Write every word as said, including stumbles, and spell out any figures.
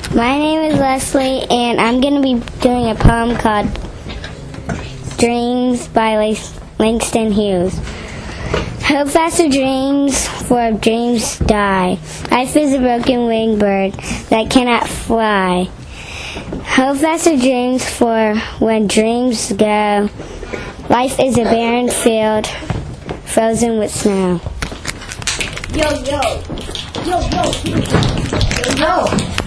My name is Leslie, and I'm going to be doing a poem called Dreams by Langston Hughes. Hold fast to dreams, for dreams die. Life is a broken winged bird that cannot fly. Hold fast to dreams, for when dreams go, life is a barren field frozen with snow. Yo, yo. Yo, yo. Yo, yo.